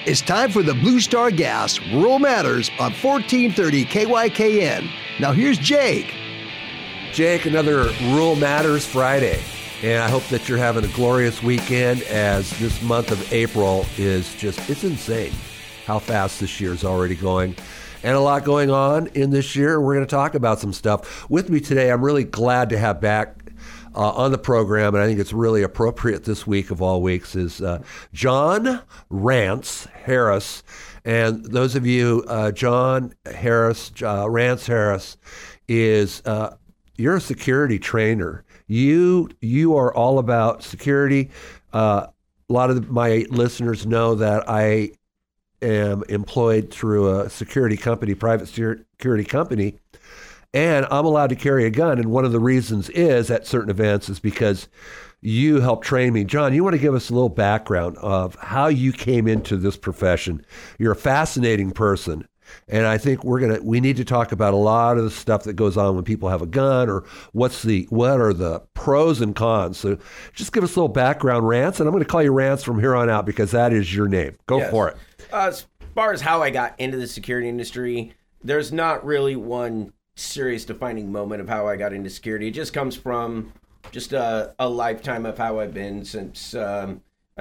It's time for the Blue Star Gas Rural Matters on 1430 KYKN. Now here's Jake. Jake, another Rural Matters Friday. And I hope that you're having a glorious weekend, as this month of April is it's insane how fast this year is already going. And a lot going on in this year. We're going to talk about some stuff. With me today, I'm really glad to have back on the program, and I think it's really appropriate this week of all weeks, is John Rance Harris. And those of you, John Harris, Rance Harris, is you're a security trainer. You are all about security. A lot of my listeners know that I am employed through a security company, private security company, and I'm allowed to carry a gun. And one of the reasons is at certain events is because you helped train me. John, you want to give us a little background of how you came into this profession? You're a fascinating person. And I think we need to talk about a lot of the stuff that goes on when people have a gun, or what are the pros and cons. So just give us a little background, Rance, and I'm going to call you Rance from here on out because that is your name. Go for it. As far as how I got into the security industry, there's not really one serious defining moment of how I got into security. It just comes from just a lifetime of how I've been since I'm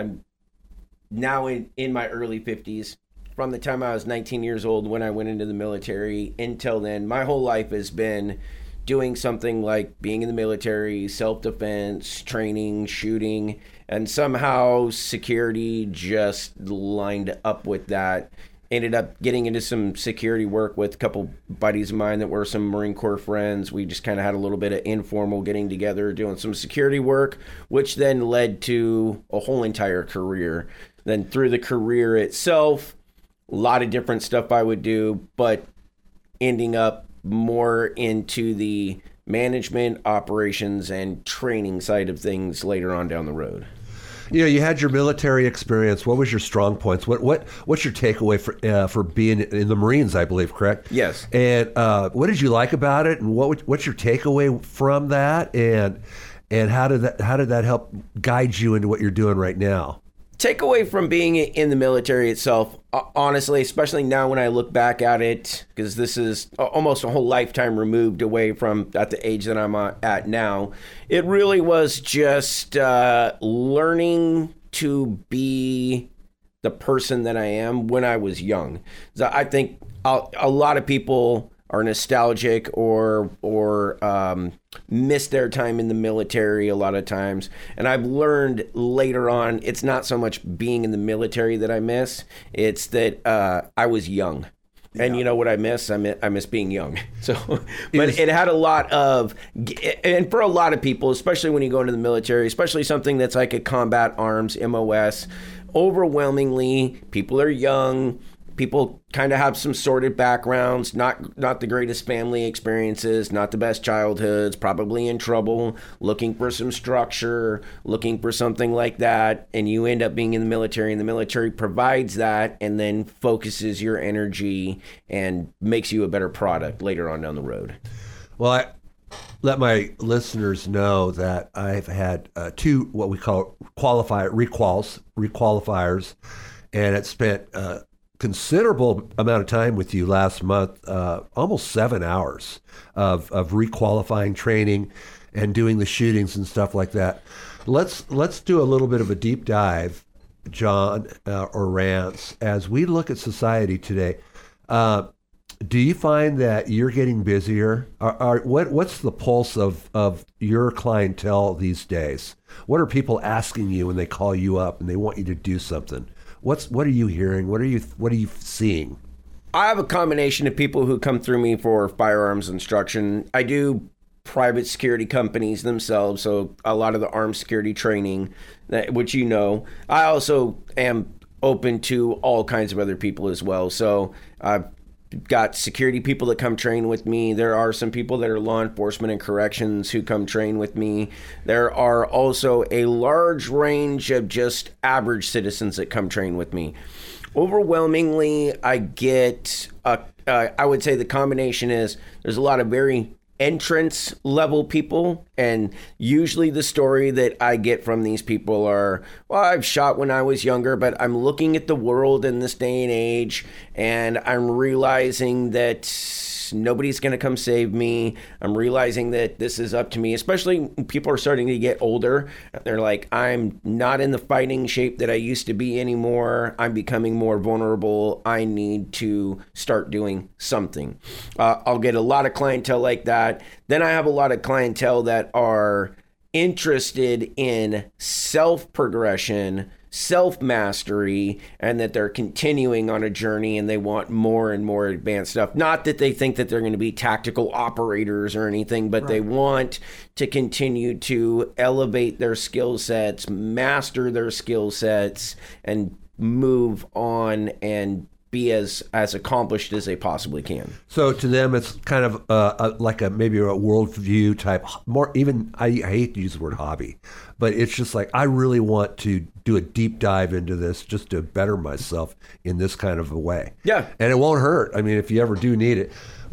now in my early 50s. From the time I was 19 years old when I went into the military until then, my whole life has been doing something like being in the military, self-defense, training, shooting, and somehow security just lined up with that. Ended up getting into some security work with a couple buddies of mine that were some Marine Corps friends. We just kind of had a little bit of informal getting together, doing some security work, which then led to a whole entire career. Then through the career itself, a lot of different stuff I would do, but ending up more into the management, operations, and training side of things later on down the road. You know, you had your military experience. What was your strong points? What's your takeaway for being in the Marines, I believe, correct? Yes. And what did you like about it? And what's your takeaway from that? And how did that help guide you into what you're doing right now? Takeaway from being in the military itself, honestly, especially now when I look back at it, because this is almost a whole lifetime removed away from at the age that I'm at now, it really was just learning to be the person that I am when I was young. So I think a lot of people are nostalgic or miss their time in the military a lot of times. And I've learned later on, it's not so much being in the military that I miss, it's that I was young. And you know what I miss? I miss being young. So, but it had a lot of, and for a lot of people, especially when you go into the military, especially something that's like a combat arms, MOS, overwhelmingly, people are young. People kind of have some sordid backgrounds, not the greatest family experiences, not the best childhoods, probably in trouble, looking for some structure, looking for something like that, and you end up being in the military, and the military provides that and then focuses your energy and makes you a better product later on down the road. Well, I let my listeners know that I've had two what we call requalifiers, and it spent considerable amount of time with you last month, almost 7 hours of requalifying training and doing the shootings and stuff like that. Let's do a little bit of a deep dive, John or Rance, as we look at society today. Do you find that you're getting busier? What's the pulse of your clientele these days? What are people asking you when they call you up and they want you to do something? What are you hearing? What are you seeing? I have a combination of people who come through me for firearms instruction. I do private security companies themselves, so a lot of the armed security training, which you know. I also am open to all kinds of other people as well. So I've got security people that come train with me. There are some people that are law enforcement and corrections who come train with me. There are also a large range of just average citizens that come train with me. Overwhelmingly, I get, I would say the combination is there's a lot of very entrance level people, and usually the story that I get from these people are, well, I've shot when I was younger, but I'm looking at the world in this day and age, and I'm realizing that nobody's going to come save me. I'm realizing that this is up to me, especially when people are starting to get older. They're like, I'm not in the fighting shape that I used to be anymore. I'm becoming more vulnerable. I need to start doing something. I'll get a lot of clientele like that. Then I have a lot of clientele that are interested in self-progression, self-mastery, and that they're continuing on a journey and they want more and more advanced stuff. Not that they think that they're going to be tactical operators or anything, but they want to continue to elevate their skill sets, master their skill sets, and move on and be as accomplished as they possibly can. So to them, it's kind of like maybe a worldview type, more even, I hate to use the word hobby, but it's just like, I really want to do a deep dive into this just to better myself in this kind of a way. Yeah. And it won't hurt. I mean, if you ever do need it.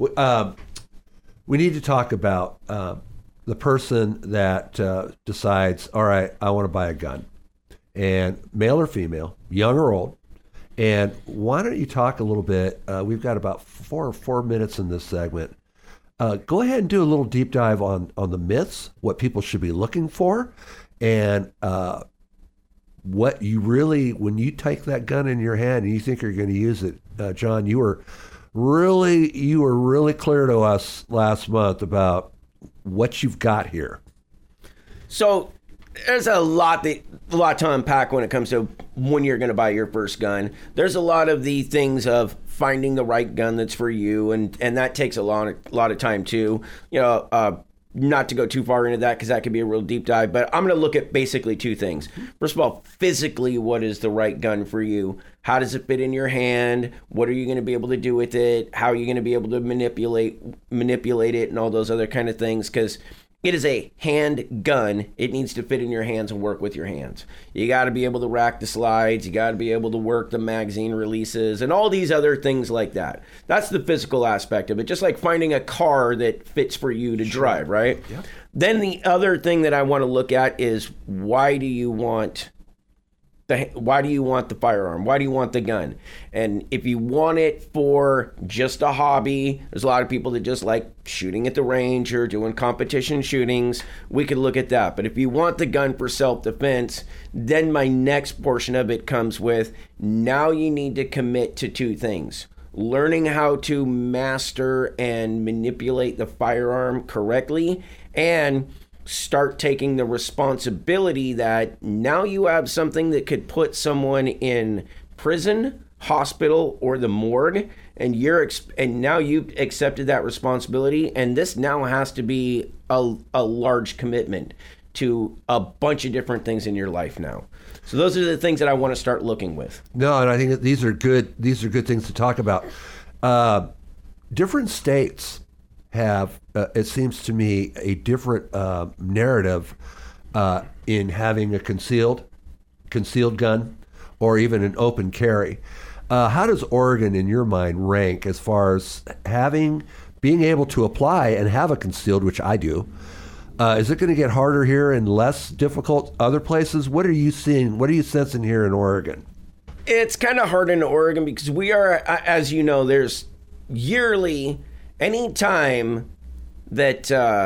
We need to talk about the person that decides, all right, I want to buy a gun. And male or female, young or old. And why don't you talk a little bit? We've got about four minutes in this segment. Go ahead and do a little deep dive on the myths, what people should be looking for, and what you really, when you take that gun in your hand and you think you're going to use it. John, you were really clear to us last month about what you've got here. So there's a lot to unpack when it comes to when you're going to buy your first gun. There's a lot of the things of finding the right gun that's for you, and that takes a lot of time too. Not to go too far into that because that could be a real deep dive, but I'm going to look at basically two things. First of all, physically, what is the right gun for you? How does it fit in your hand? What are you going to be able to do with it? How are you going to be able to manipulate it and all those other kind of things? Because it is a hand gun. It needs to fit in your hands and work with your hands. You got to be able to rack the slides. You got to be able to work the magazine releases and all these other things like that. That's the physical aspect of it. Just like finding a car that fits for you to drive, right? Yep. Then the other thing that I want to look at is why do you want the firearm? Why do you want the gun? And if you want it for just a hobby, there's a lot of people that just like shooting at the range or doing competition shootings. We could look at that. But if you want the gun for self-defense, then my next portion of it comes with, now you need to commit to two things. Learning how to master and manipulate the firearm correctly, and start taking the responsibility that now you have something that could put someone in prison, hospital, or the morgue, and now you've accepted that responsibility, and this now has to be a large commitment to a bunch of different things in your life now. So those are the things that I want to start looking with. No, and I think that these are good things to talk about. Different states have, it seems to me, a different narrative in having a concealed gun or even an open carry. How does Oregon, in your mind, rank as far as being able to apply and have a concealed, which I do? Is it going to get harder here and less difficult other places? What are you seeing? What are you sensing here in Oregon? It's kind of hard in Oregon because we are, as you know, there's yearly, anytime that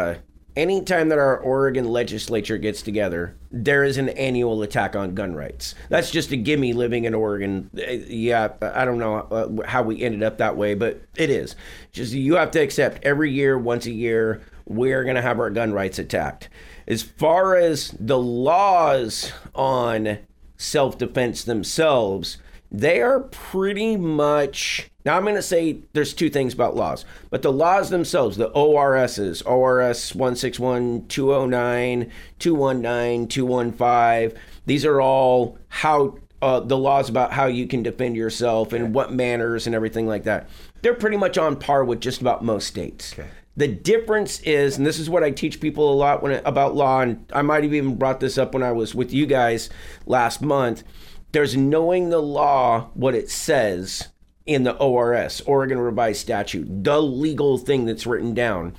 our Oregon legislature gets together, there is an annual attack on gun rights. That's just a gimme living in Oregon. Yeah, I don't know how we ended up that way, but it is. Just you have to accept every year, once a year, we're going to have our gun rights attacked. As far as the laws on self-defense themselves, they are pretty much... Now, I'm going to say there's two things about laws, but the laws themselves, the ORSs, ORS 161, 209, 219, 215, these are all the laws about how you can defend yourself and what manners and everything like that. They're pretty much on par with just about most states. Okay. The difference is, and this is what I teach people a lot about law, and I might have even brought this up when I was with you guys last month, there's knowing the law, what it says in the ORS, Oregon Revised Statute, the legal thing that's written down.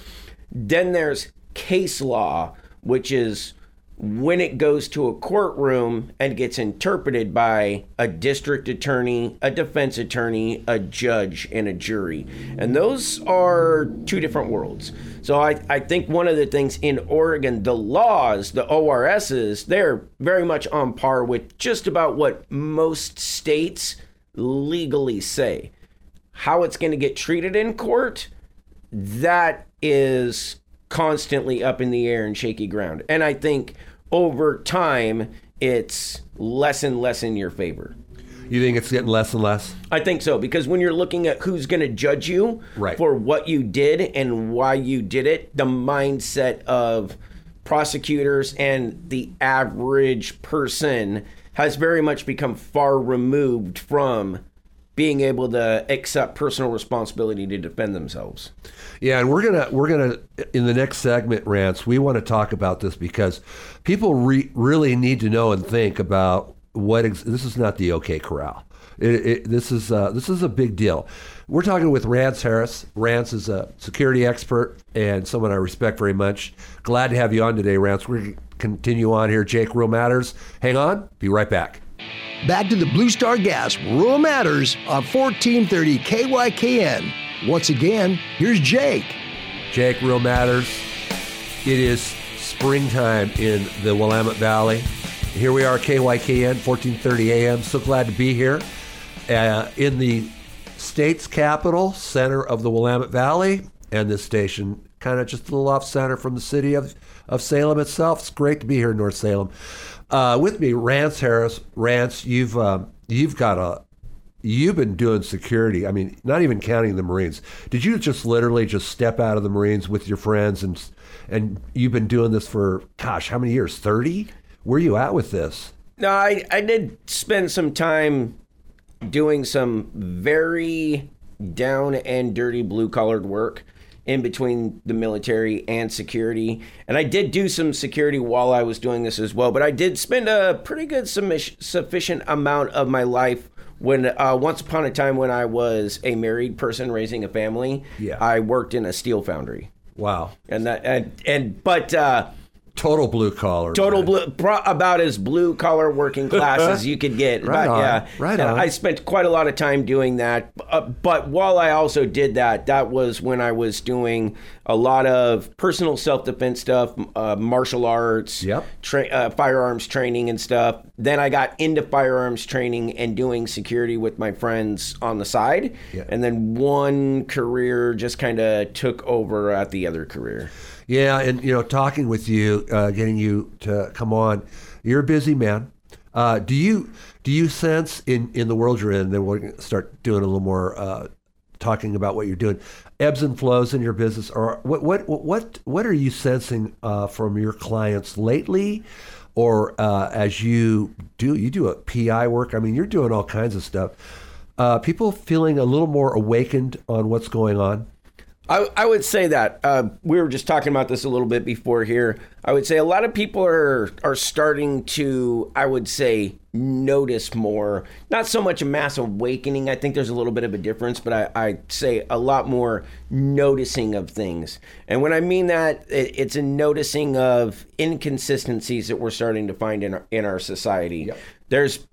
Then there's case law, which is when it goes to a courtroom and gets interpreted by a district attorney, a defense attorney, a judge, and a jury. And those are two different worlds. So I think one of the things in Oregon, the laws, the ORSs, they're very much on par with just about what most states legally say. How it's going to get treated in court, that is constantly up in the air and shaky ground. And I think over time, it's less and less in your favor. You think it's getting less and less? I think so, because when you're looking at who's going to judge you for what you did and why you did it, the mindset of prosecutors and the average person has very much become far removed from being able to accept personal responsibility to defend themselves. Yeah, and we're gonna in the next segment, Rance, we want to talk about this because people really need to know and think about this is not the OK Corral. This is a big deal. We're talking with Rance Harris. Rance is a security expert and someone I respect very much. Glad to have you on today, Rance. We're going to continue on here. Jake, Real Matters. Hang on. Be right back. Back to the Blue Star Gas Rural Matters on 1430 KYKN. Once again, here's Jake. Jake, Real Matters. It is springtime in the Willamette Valley. Here we are, KYKN, 1430 AM. So glad to be here in the state's capital, center of the Willamette Valley, and this station kind of just a little off center from the city of Salem itself. It's great to be here in North Salem. With me, Rance Harris. Rance, you've been doing security. I mean, not even counting the Marines. Did you just literally just step out of the Marines with your friends and you've been doing this for, gosh, how many years? 30? Where are you at with this? No, I did spend some time doing some very down and dirty blue-collared work in between the military and security. And I did do some security while I was doing this as well, but I did spend a pretty good sufficient amount of my life when once upon a time when I was a married person raising a family. Yeah. I worked in a steel foundry. Wow. But total blue collar. About as blue collar working class as you could get. Right on. Yeah, right on. I spent quite a lot of time doing that. But while I also did that, that was when I was doing a lot of personal self-defense stuff, martial arts, firearms training and stuff. Then I got into firearms training and doing security with my friends on the side. Yeah. And then one career just kind of took over at the other career. Yeah, and talking with you, getting you to come on, you're a busy man. Do you sense in the world you're in, then we're going to start doing a little more talking about what you're doing, ebbs and flows in your business, or what are you sensing from your clients lately, or as you do a PI work? I mean, you're doing all kinds of stuff. People feeling a little more awakened on what's going on. I would say that we were just talking about this a little bit before here. I would say a lot of people are starting to, I would say, notice more. Not so much a mass awakening. I think there's a little bit of a difference, but I'd say a lot more noticing of things. And when I mean that, it's a noticing of inconsistencies that we're starting to find in our society. Yep. There's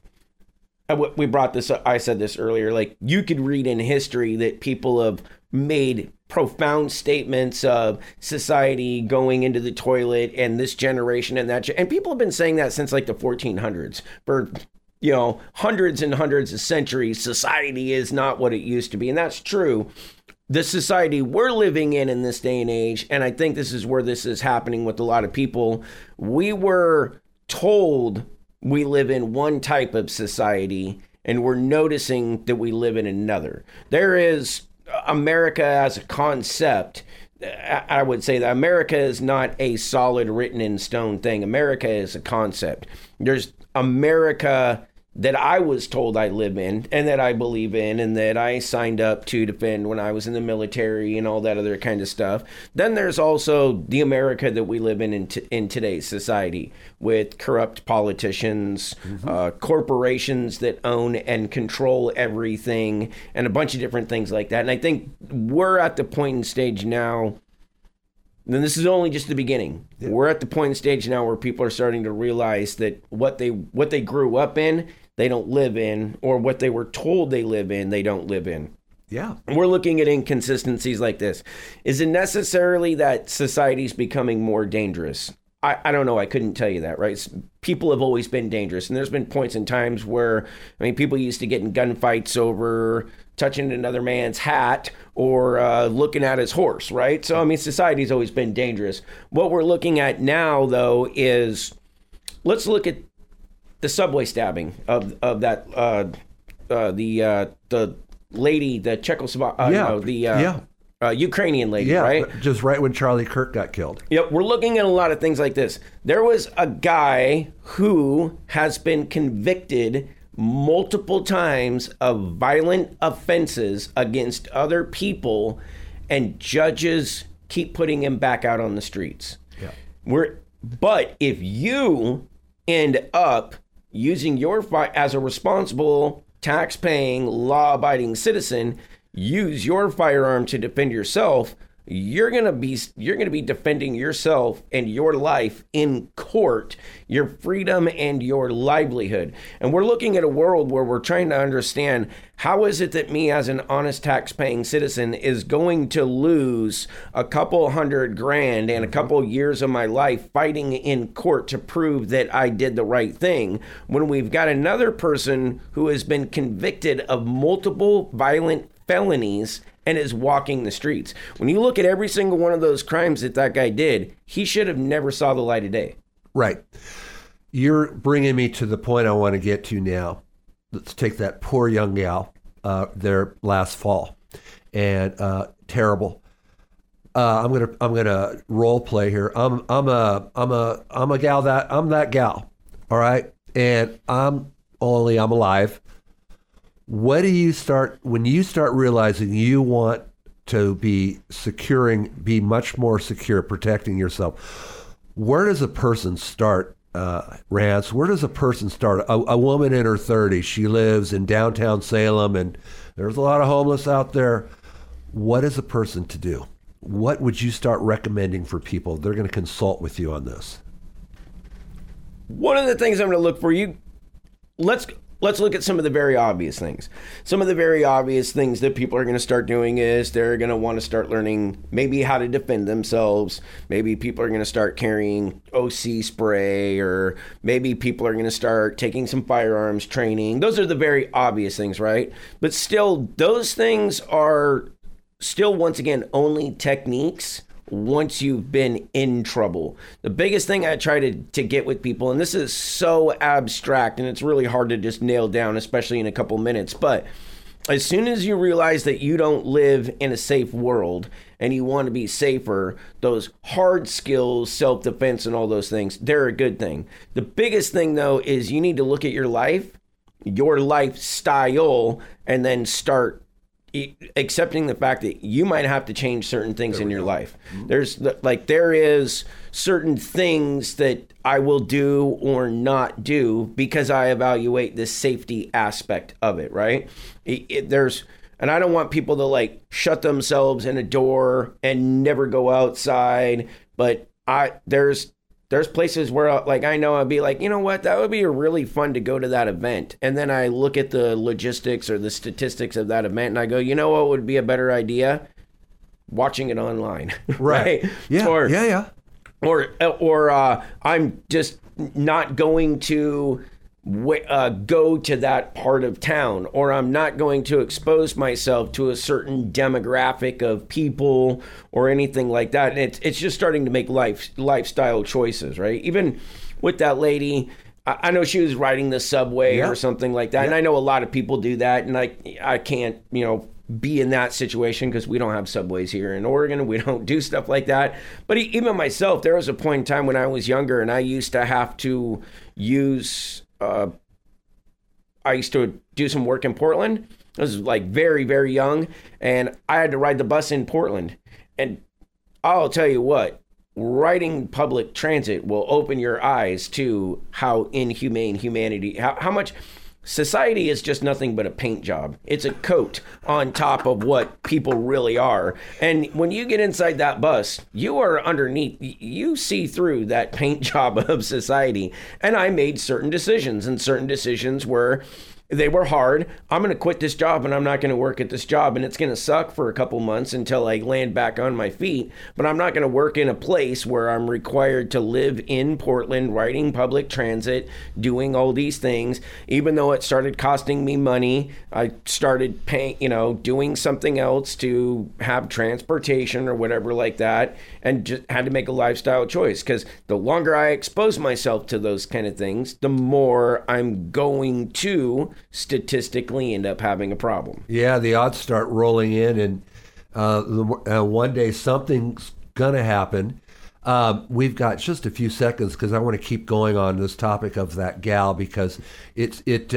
we brought this up. I said this earlier. Like, you could read in history that people have made profound statements of society going into the toilet and this generation and that. And people have been saying that since like the 1400s. For, hundreds and hundreds of centuries, society is not what it used to be. And that's true. The society we're living in this day and age, and I think this is where this is happening with a lot of people, we were told we live in one type of society, and we're noticing that we live in another. There is America as a concept. I would say that America is not a solid written in stone thing. America is a concept. There's America that I was told I live in and that I believe in and that I signed up to defend when I was in the military and all that other kind of stuff. Then there's also the America that we live in today's society with corrupt politicians, corporations that own and control everything, and a bunch of different things like that. And I think we're at the point and stage now then this is only just the beginning. Yeah. We're at the point in stage now where people are starting to realize that what they grew up in, they don't live in, or what they were told they live in, they don't live in. Yeah. We're looking at inconsistencies like this. Is it necessarily that society's becoming more dangerous? I don't know. I couldn't tell you that, right? People have always been dangerous. And there's been points in times where, people used to get in gunfights over touching another man's hat or looking at his horse, right? So, society's always been dangerous. What we're looking at now, though, is let's look at the subway stabbing of that, the lady, the Czechoslovak, Ukrainian lady, right? Just right when Charlie Kirk got killed. Yep, we're looking at a lot of things like this. There was a guy who has been convicted multiple times of violent offenses against other people, and judges keep putting him back out on the streets. Yeah. But if you end up using your fight as a responsible, tax-paying, law-abiding citizen, use your firearm to defend yourself, you're gonna be defending yourself and your life in court, your freedom and your livelihood. And we're looking at a world where we're trying to understand, how is it that me as an honest tax-paying citizen is going to lose a couple $100,000 and a couple years of my life fighting in court to prove that I did the right thing, when we've got another person who has been convicted of multiple violent felonies and is walking the streets. When you look at every single one of those crimes that guy did, he should have never saw the light of day. Right. You're bringing me to the point I want to get to now. Let's take that poor young gal there last fall, and terrible. I'm gonna role play here. I'm that gal. All right, and I'm alive. What do you start when you start realizing you want to be much more secure, protecting yourself? Where does a person start, Rance? Where does a person start? A woman in her 30s, she lives in downtown Salem, and there's a lot of homeless out there. What is a person to do? What would you start recommending for people? They're going to consult with you on this. One of the things I'm going to look for you, Let's look at some of the very obvious things. Some of the very obvious things that people are going to start doing is they're going to want to start learning maybe how to defend themselves. Maybe people are going to start carrying OC spray, or maybe people are going to start taking some firearms training. Those are the very obvious things, right? But still, those things are still, once again, only techniques once you've been in trouble. The biggest thing I try to get with people, and this is so abstract and it's really hard to just nail down, especially in a couple minutes, but as soon as you realize that you don't live in a safe world and you want to be safer, those hard skills, self-defense and all those things, they're a good thing. The biggest thing, though, is you need to look at your life, your lifestyle, and then start accepting the fact that you might have to change certain things in your life. There is certain things that I will do or not do because I evaluate the safety aspect of it, right? And I don't want people to shut themselves in a door and never go outside, but there's places where I know I'd be like, you know what, that would be really fun to go to that event. And then I look at the logistics or the statistics of that event and I go, you know what would be a better idea? Watching it online. Right. Yeah. Or I'm just not going to go to that part of town, or I'm not going to expose myself to a certain demographic of people or anything like that. And it's just starting to make lifestyle choices, right? Even with that lady, I know she was riding the subway or something like that. And I know a lot of people do that, and I can't, be in that situation because we don't have subways here in Oregon. We don't do stuff like that. But even myself, there was a point in time when I was younger and I used to have to use... I used to do some work in Portland. I was very, very young, and I had to ride the bus in Portland. And I'll tell you what, riding public transit will open your eyes to how inhumane humanity, how much society is just nothing but a paint job. It's a coat on top of what people really are. And when you get inside that bus, you are underneath, you see through that paint job of society. And I made certain decisions, and certain decisions they were hard. I'm going to quit this job and I'm not going to work at this job, and it's going to suck for a couple months until I land back on my feet. But I'm not going to work in a place where I'm required to live in Portland, riding public transit, doing all these things. Even though it started costing me money, I started paying, doing something else to have transportation or whatever like that, and just had to make a lifestyle choice, because the longer I expose myself to those kind of things, the more I'm going to statistically end up having a problem. Yeah, the odds start rolling in, and one day something's going to happen. We've got just a few seconds because I want to keep going on this topic of that gal, because it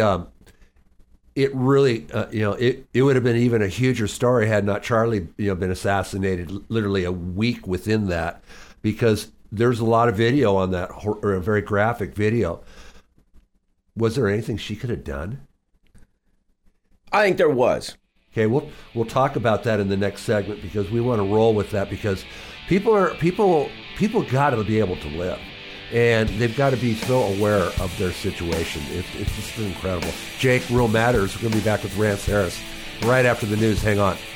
really, it would have been even a huger story had not Charlie, been assassinated literally a week within that, because there's a lot of video on that, or a very graphic video. Was there anything she could have done? I think there was. Okay, we'll talk about that in the next segment, because we want to roll with that, because people got to be able to live, and they've got to be so aware of their situation. It's just incredible. Jake, Real Matters. We're going to be back with Rance Harris right after the news. Hang on.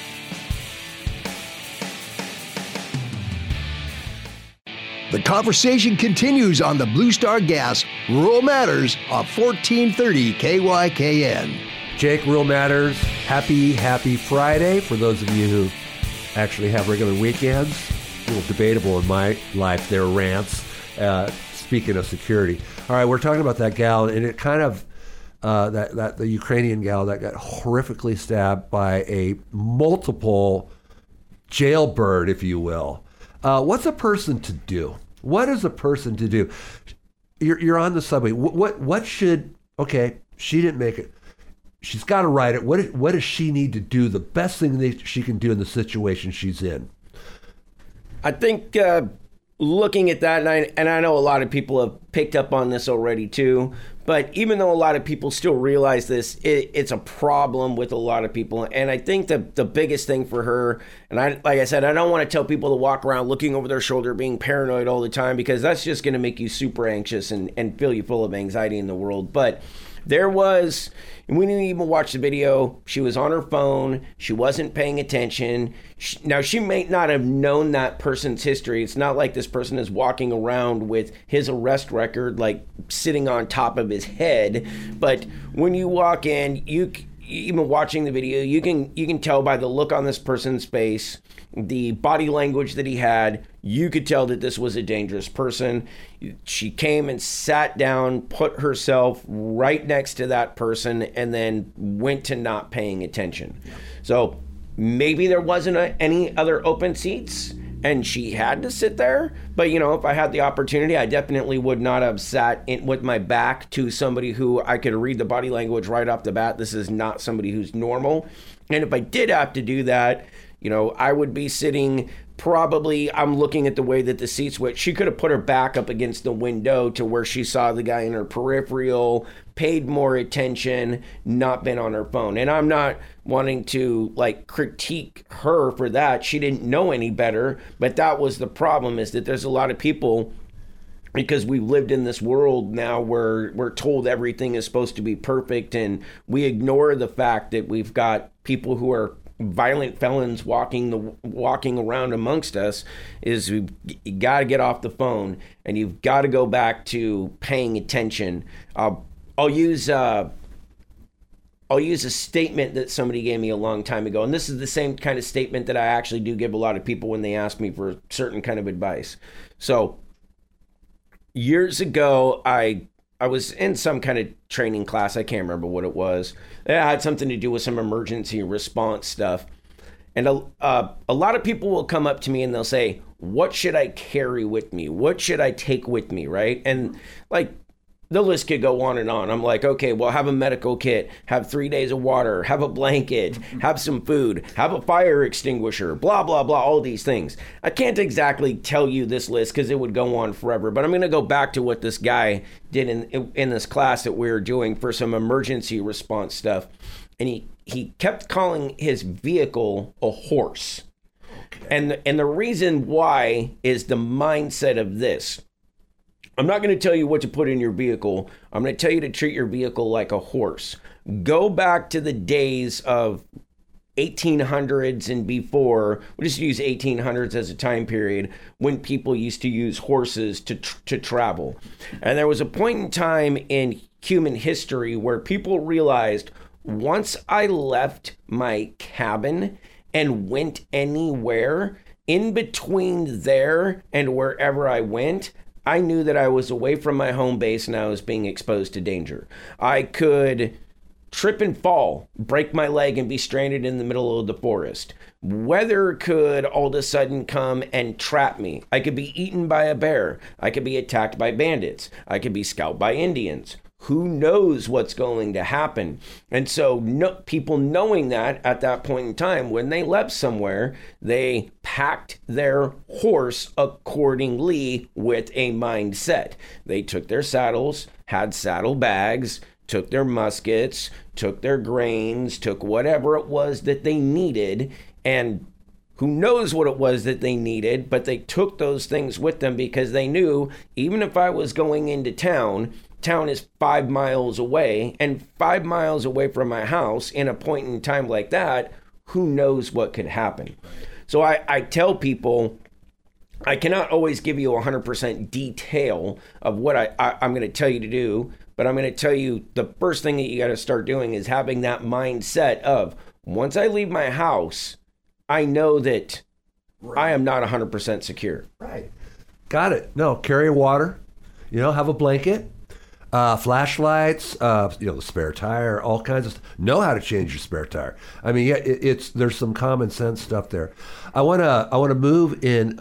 The conversation continues on the Blue Star Gas Rural Matters of 1430 KYKN. Jake, Real Matters. Happy Friday for those of you who actually have regular weekends. A little debatable in my life there, Rance. Speaking of security. All right, we're talking about that gal, and it kind of, the Ukrainian gal that got horrifically stabbed by a multiple jailbird, if you will. What's a person to do? What is a person to do? You're on the subway. What should? Okay, she didn't make it. She's got to write it. What does she need to do? The best thing that she can do in the situation she's in. I think looking at that, and I know a lot of people have picked up on this already too, but even though a lot of people still realize this, it's a problem with a lot of people. And I think the biggest thing for her, and like I said, I don't want to tell people to walk around looking over their shoulder, being paranoid all the time, because that's just going to make you super anxious and fill you full of anxiety in the world. But there was, and we didn't even watch the video, she was on her phone, she wasn't paying attention. Now, she may not have known that person's history. It's not like this person is walking around with his arrest record like sitting on top of his head. But when you walk in, even watching the video, you can tell by the look on this person's face, the body language that he had, you could tell that this was a dangerous person. She came and sat down, put herself right next to that person, and then went to not paying attention. Yeah. So maybe there wasn't any other open seats and she had to sit there. But, if I had the opportunity, I definitely would not have sat with my back to somebody who I could read the body language right off the bat. This is not somebody who's normal. And if I did have to do that, I would be sitting, probably, I'm looking at the way that the seats went. She could have put her back up against the window to where she saw the guy in her peripheral, paid more attention, not been on her phone. And I'm not wanting to critique her for that. She didn't know any better, but that was the problem, is that there's a lot of people, because we've lived in this world now where we're told everything is supposed to be perfect, and we ignore the fact that we've got people who are violent felons walking around amongst us. Is you got to get off the phone, and you've got to go back to paying attention. I'll use a statement that somebody gave me a long time ago, and this is the same kind of statement that I actually do give a lot of people when they ask me for certain kind of advice. So years ago, I was in some kind of training class. I can't remember what it was. It had something to do with some emergency response stuff. And a lot of people will come up to me and they'll say, what should I carry with me? What should I take with me, right? And the list could go on and on. I'm like, okay, well, have a medical kit, have 3 days of water, have a blanket, have some food, have a fire extinguisher, blah, blah, blah, all these things. I can't exactly tell you this list because it would go on forever, but I'm going to go back to what this guy did in this class that we were doing for some emergency response stuff. And he kept calling his vehicle a horse. Okay. And the reason why is the mindset of this. I'm not going to tell you what to put in your vehicle. I'm going to tell you to treat your vehicle like a horse. Go back to the days of 1800s and before. We'll just use 1800s as a time period when people used to use horses to travel. And there was a point in time in human history where people realized once I left my cabin and went anywhere, in between there and wherever I went, I knew that I was away from my home base and I was being exposed to danger. I could trip and fall, break my leg, and be stranded in the middle of the forest. Weather could all of a sudden come and trap me. I could be eaten by a bear. I could be attacked by bandits. I could be scalped by Indians. Who knows what's going to happen? And so people knowing that at that point in time, when they left somewhere, they packed their horse accordingly with a mindset. They took their saddles, had saddle bags, took their muskets, took their grains, took whatever it was that they needed, and who knows what it was that they needed, but they took those things with them because they knew even if I was going into town is 5 miles away, and 5 miles away from my house in a point in time like that, who knows what could happen. So I tell people, I cannot always give you 100% detail of what I'm going to tell you to do, but I'm going to tell you the first thing that you got to start doing is having that mindset of, once I leave my house, I know that I am not 100% secure. Right. Got it. No, carry water, have a blanket. Flashlights, the spare tire, all kinds of stuff. Know how to change your spare tire. I mean, yeah, there's some common sense stuff there. I wanna move in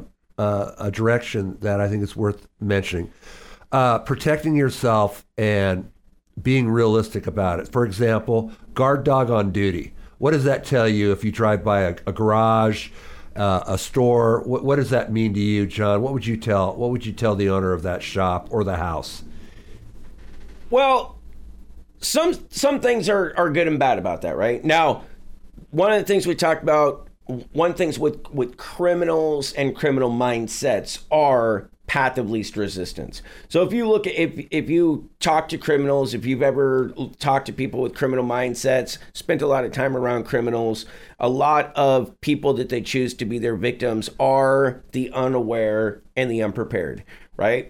a direction that I think is worth mentioning. Protecting yourself and being realistic about it. For example, guard dog on duty. What does that tell you if you drive by a garage, a store? What does that mean to you, John? What would you tell the owner of that shop or the house? Well, some things are good and bad about that, right? Now, one of the things we talked about, with criminals and criminal mindsets are path of least resistance. So if you look at, if you talk to criminals, if you've ever talked to people with criminal mindsets, spent a lot of time around criminals, a lot of people that they choose to be their victims are the unaware and the unprepared, right?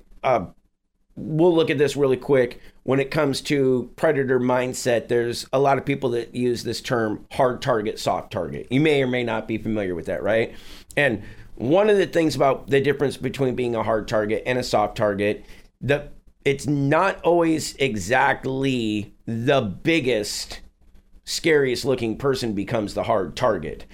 We'll look at this really quick. When it comes to predator mindset, there's a lot of people that use this term hard target, soft target. You may or may not be familiar with that, right? And one of the things about the difference between being a hard target and a soft target, it's not always exactly the biggest, scariest looking person becomes the hard target.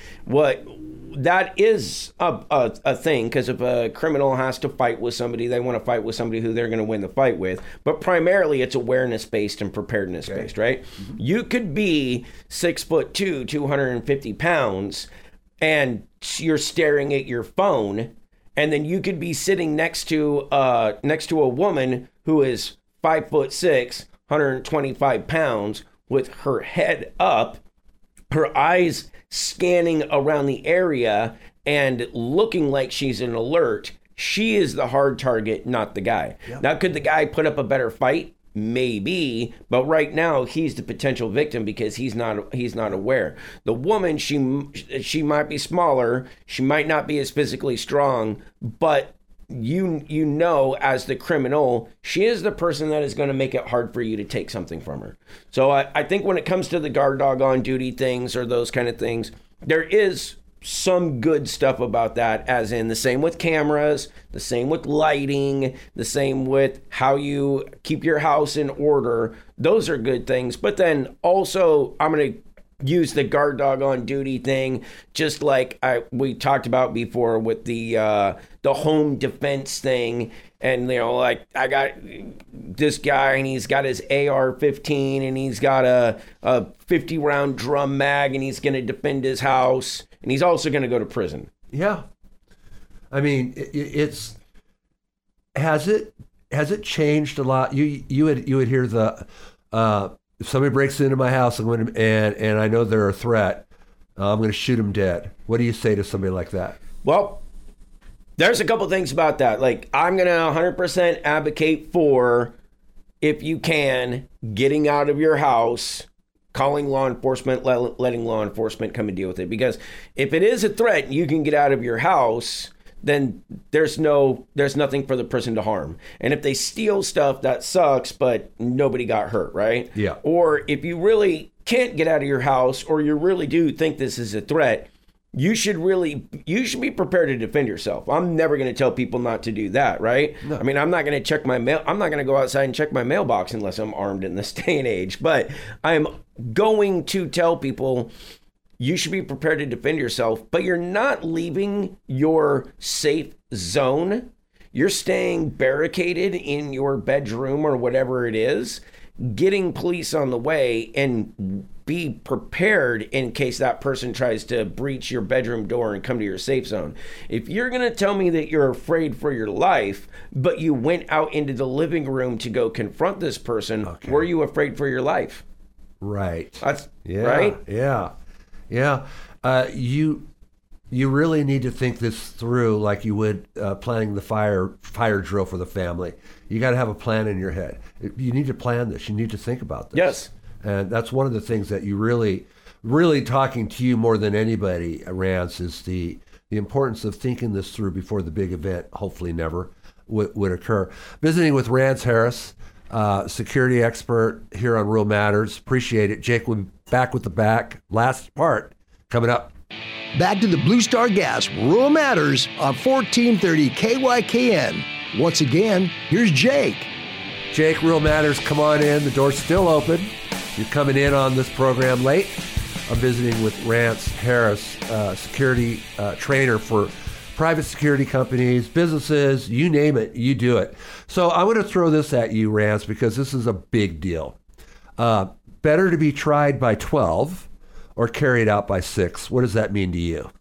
That is a thing, because if a criminal has to fight with somebody, they want to fight with somebody who they're going to win the fight with. But primarily, it's awareness-based and preparedness-based, right? Mm-hmm. You could be 6'2", 250 pounds, and you're staring at your phone, and then you could be sitting next to a woman who is 5'6", 125 pounds, with her head up, her eyes scanning around the area and looking like she's an alert. She is the hard target, not the guy. Yep. Now, could the guy put up a better fight? Maybe, but right now he's the potential victim because he's not aware. The woman, she might be smaller, she might not be as physically strong, but you know, as the criminal, she is the person that is going to make it hard for you to take something from her. So I think when it comes to the guard dog on duty things or those kind of things, there is some good stuff about that, as in the same with cameras, the same with lighting, the same with how you keep your house in order. Those are good things. But then also, I'm going to use the guard dog on duty thing, just like we talked about before with the home defense thing. And, like I got this guy and he's got his AR-15 and he's got a 50-round drum mag and he's going to defend his house and he's also going to go to prison. Yeah. I mean, has it changed a lot? You would hear the if somebody breaks into my house and I know they're a threat, I'm going to shoot them dead. What do you say to somebody like that? Well, there's a couple things about that. Like, I'm going to 100% advocate for, if you can, getting out of your house, calling law enforcement, letting law enforcement come and deal with it. Because if it is a threat and you can get out of your house, then there's nothing for the person to harm. And if they steal stuff, that sucks, but nobody got hurt, right? Yeah. Or if you really can't get out of your house, or you really do think this is a threat, you should be prepared to defend yourself. I'm never going to tell people not to do that, right? No. I mean, I'm not going to check my mail. I'm not going to go outside and check my mailbox unless I'm armed in this day and age. But I'm going to tell people you should be prepared to defend yourself, but you're not leaving your safe zone. You're staying barricaded in your bedroom or whatever it is, getting police on the way, and be prepared in case that person tries to breach your bedroom door and come to your safe zone. If you're going to tell me that you're afraid for your life, but you went out into the living room to go confront this person, were you afraid for your life? Right. Right? Yeah. Yeah. You really need to think this through like you would planning the fire drill for the family. You got to have a plan in your head. You need to plan this. You need to think about this. Yes. And that's one of the things that you really talking to you more than anybody, Rance, is the importance of thinking this through before the big event, hopefully never, would occur. Visiting with Rance Harris, security expert here on Rural Matters. Appreciate it. Jake will be back with the last part coming up. Back to the Blue Star Gas Rural Matters on 1430 KYKN. Once again, here's Jake. Jake, Rural Matters, come on in. The door's still open. You're coming in on this program late. I'm visiting with Rance Harris, security trainer for private security companies, businesses, you name it, you do it. So I want to throw this at you, Rance, because this is a big deal. Better to be tried by 12 or carried out by 6. What does that mean to you?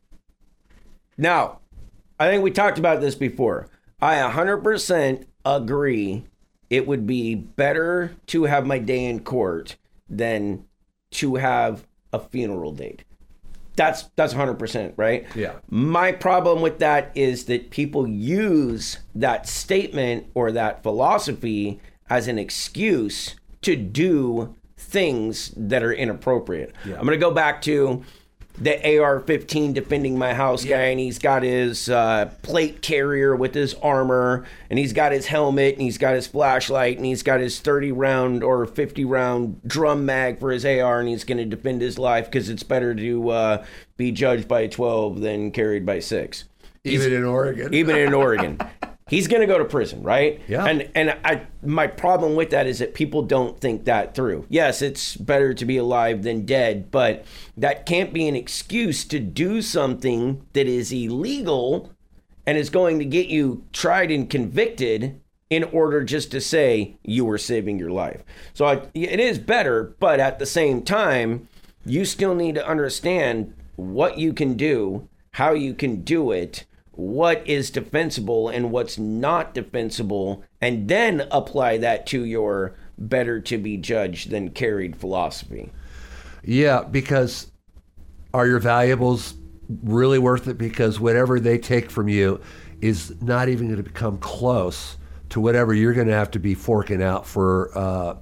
Now, I think we talked about this before. I 100% agree it would be better to have my day in court than to have a funeral date. That's 100%, right? Yeah. My problem with that is that people use that statement or that philosophy as an excuse to do things that are inappropriate. Yeah. I'm going to go back to the AR-15 defending my house guy, and he's got his plate carrier with his armor, and he's got his helmet, and he's got his flashlight, and he's got his 30-round or 50-round drum mag for his AR, and he's going to defend his life because it's better to be judged by 12 than carried by 6. Even in Oregon. Even in Oregon. He's going to go to prison, right? Yeah. And my problem with that is that people don't think that through. Yes, it's better to be alive than dead, but that can't be an excuse to do something that is illegal and is going to get you tried and convicted in order just to say you were saving your life. So it is better, but at the same time, you still need to understand what you can do, how you can do it, what is defensible and what's not defensible, and then apply that to your better to be judged than carried philosophy. Yeah, because are your valuables really worth it? Because whatever they take from you is not even going to become close to whatever you're going to have to be forking out for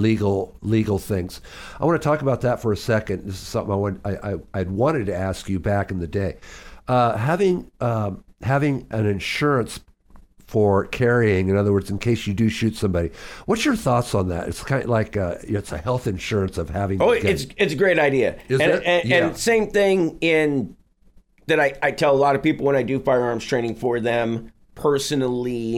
legal things. I want to talk about that for a second. This is something I'd wanted to ask you back in the day. Having an insurance for carrying, in other words, in case you do shoot somebody, what's your thoughts on that? It's kind of like it's a health insurance of having. Oh, it's a great idea. And same thing in that I tell a lot of people when I do firearms training for them personally,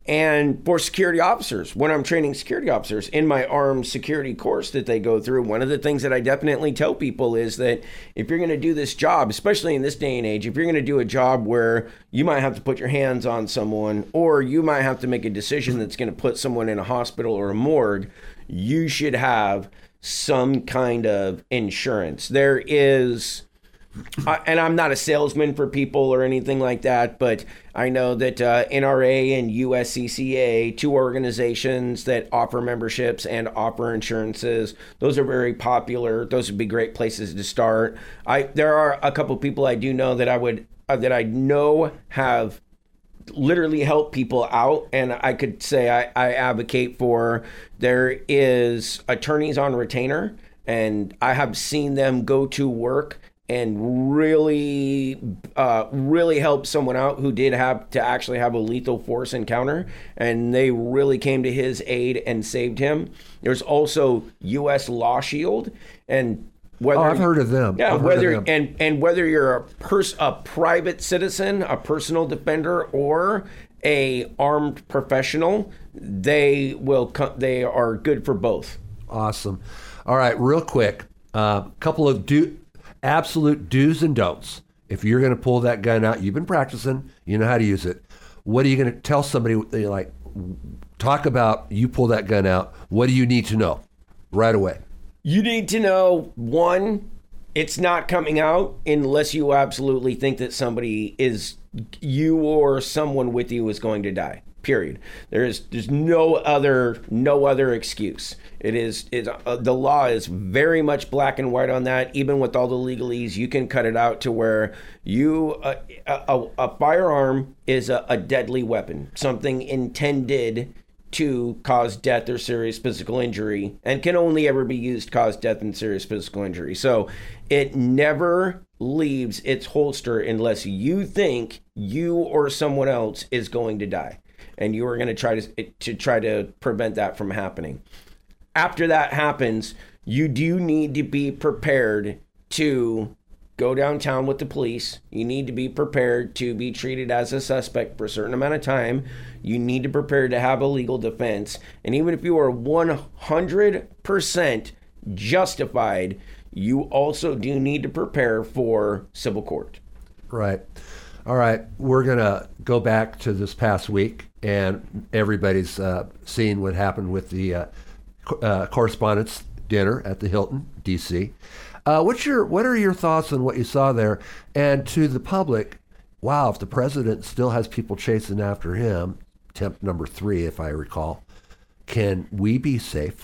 And for security officers, when I'm training security officers in my armed security course that they go through, one of the things that I definitely tell people is that if you're going to do this job, especially in this day and age, if you're going to do a job where you might have to put your hands on someone, or you might have to make a decision that's going to put someone in a hospital or a morgue, you should have some kind of insurance. There is... and I'm not a salesman for people or anything like that, but I know that NRA and USCCA, two organizations that offer memberships and offer insurances, those are very popular. Those would be great places to start. There are a couple people I do know that I know have literally helped people out, and I could say I advocate for. There is attorneys on retainer, and I have seen them go to work and really help someone out who did have to actually have a lethal force encounter, and they really came to his aid and saved him. There's also U.S. Law Shield, and whether I've heard of them. Yeah, and whether you're a private citizen, a personal defender, or a armed professional, they are good for both. Awesome. All right, real quick, couple of absolute do's and don'ts. If you're going to pull that gun out, you've been practicing, you know how to use it. What are you going to tell somebody? Like, talk about you pull that gun out. What do you need to know right away? You need to know, one, it's not coming out unless you absolutely think that you or someone with you is going to die. Period. There's no other excuse. The law is very much black and white on that. Even with all the legalese, you can cut it out to where a firearm is a deadly weapon, something intended to cause death or serious physical injury, and can only ever be used to cause death and serious physical injury. So it never leaves its holster unless you think you or someone else is going to die, and you are going to try to prevent that from happening. After that happens, you do need to be prepared to go downtown with the police. You need to be prepared to be treated as a suspect for a certain amount of time. You need to prepare to have a legal defense. And even if you are 100% justified, you also do need to prepare for civil court. Right. All right. We're going to go back to this past week, and everybody's seen what happened with the correspondence dinner at the Hilton, D.C. What are your thoughts on what you saw there? And to the public, wow, if the president still has people chasing after him, attempt number 3, if I recall, can we be safe?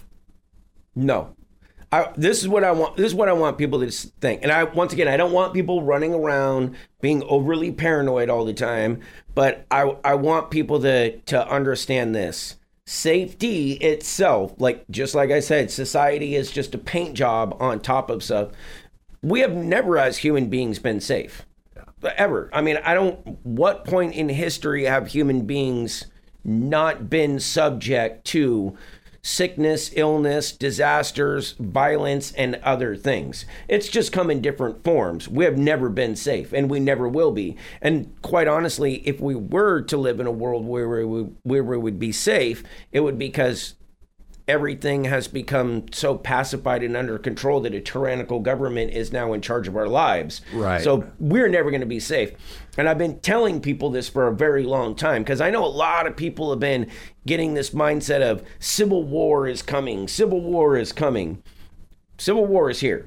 No. This is what I want. This is what I want people to think. And I don't want people running around being overly paranoid all the time. But I want people to understand this. Safety itself, just like I said, society is just a paint job on top of stuff. We have never, as human beings, been safe. Ever. I mean, what point in history have human beings not been subject to sickness, illness, disasters, violence, and other things? It's just come in different forms. We have never been safe, and we never will be. And quite honestly, if we were to live in a world where we would be safe, it would be because everything has become so pacified and under control that a tyrannical government is now in charge of our lives. Right. So we're never going to be safe. And I've been telling people this for a very long time, because I know a lot of people have been getting this mindset of civil war is coming. Civil war is coming. Civil war is here.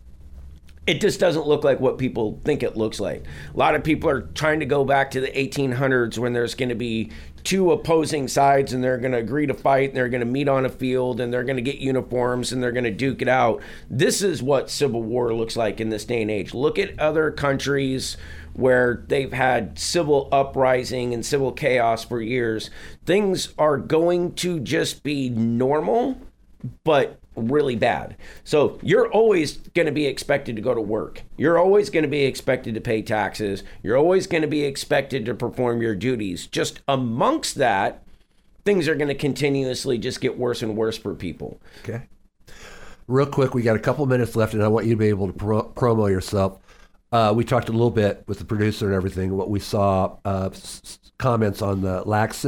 It just doesn't look like what people think it looks like. A lot of people are trying to go back to the 1800s when there's going to be two opposing sides and they're going to agree to fight and they're going to meet on a field and they're going to get uniforms and they're going to duke it out. This is what civil war looks like in this day and age. Look at other countries where they've had civil uprising and civil chaos for years. Things are going to just be normal, but really bad. So you're always going to be expected to go to work. You're always going to be expected to pay taxes. You're always going to be expected to perform your duties. Just amongst that, things are going to continuously just get worse and worse for people. Okay. Real quick, we got a couple minutes left, and I want you to be able to promo yourself. We talked a little bit with the producer and everything, what we saw, comments on the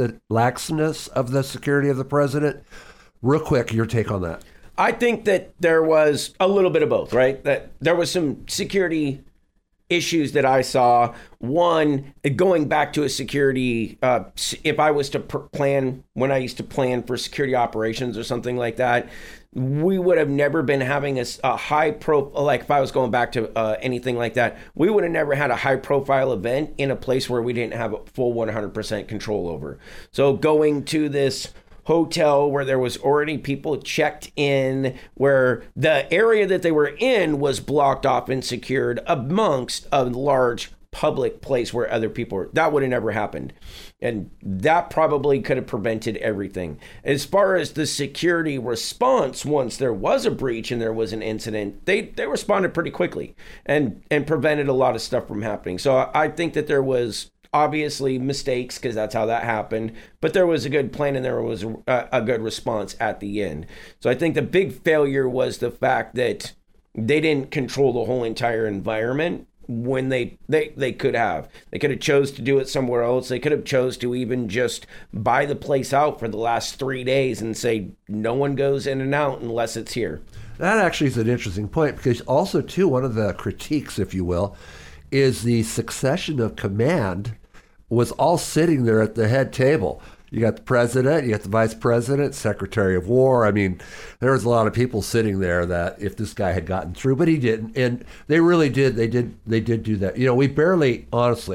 laxness of the security of the president. Real quick, your take on that. I think that there was a little bit of both, right? That there was some security issues that I saw. One, going back to a security, if I was to plan, when I used to plan for security operations or something like that, we would have never been having a high profile, like if I was going back to anything like that, we would have never had a high profile event in a place where we didn't have a full 100% control over. So going to this hotel where there was already people checked in, where the area that they were in was blocked off and secured amongst a large public place where other people were, that would have never happened. And that probably could have prevented everything. As far as the security response, once there was a breach and there was an incident, they responded pretty quickly and prevented a lot of stuff from happening. So I think that there was obviously mistakes, because that's how that happened, but there was a good plan and there was a good response at the end. So I think the big failure was the fact that they didn't control the whole entire environment when they could have. They could have chose to do it somewhere else. They could have chose to even just buy the place out for the last 3 days and say no one goes in and out unless it's here. That actually is an interesting point, because also too, one of the critiques, if you will, is the succession of command was all sitting there at the head table. You got the president, you got the vice president, secretary of war. I mean, there was a lot of people sitting there that if this guy had gotten through, but he didn't. And they really did. They did do that. You know, we barely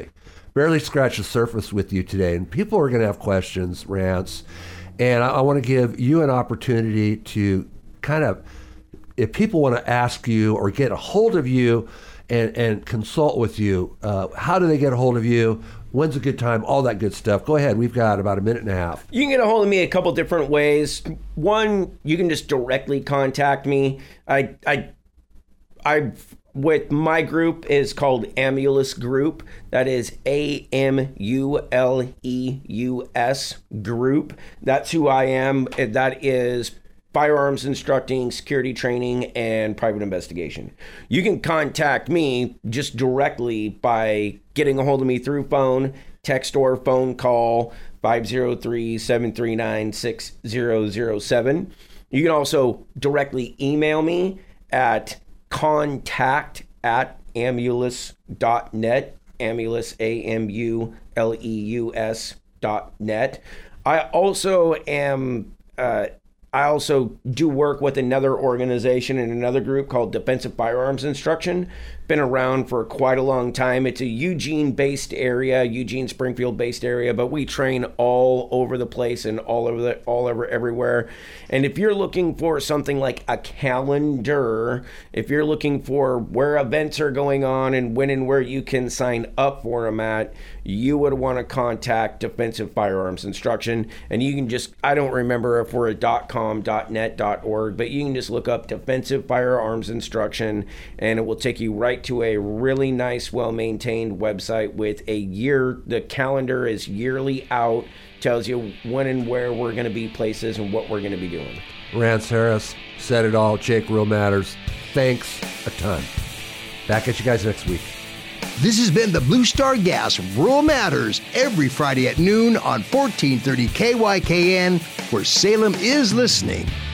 scratched the surface with you today. And people are going to have questions, rants. And I want to give you an opportunity to kind of, if people want to ask you or get a hold of you and consult with you, how do they get a hold of you? When's a good time? All that good stuff. Go ahead. We've got about a minute and a half. You can get a hold of me a couple different ways. One, you can just directly contact me. I with my group is called Amulus Group. That is AMULEUS Group. That's who I am. That is firearms instructing, security training, and private investigation. You can contact me just directly by getting a hold of me through phone, text or phone call, 503-739-6007. You can also directly email me at contact@amulus.net, Amulus, AMULEUS.net. I also do work with another organization and another group called Defensive Firearms Instruction. Been around for quite a long time. It's a Eugene-based area, Springfield-based area, but we train all over the place and all over everywhere. And if you're looking for something like a calendar, if you're looking for where events are going on and when and where you can sign up for them at, you would want to contact Defensive Firearms Instruction. And you can just, I don't remember if we're at .com, .net, .org, but you can just look up Defensive Firearms Instruction and it will take you right to a really nice, well-maintained website with a year. The calendar is yearly out, tells you when and where we're going to be places and what we're going to be doing. Rance Harris said it all. Jake, Real Matters. Thanks a ton. Back at you guys next week. This has been the Blue Star Gas Rural Matters every Friday at noon on 1430 KYKN, where Salem is listening.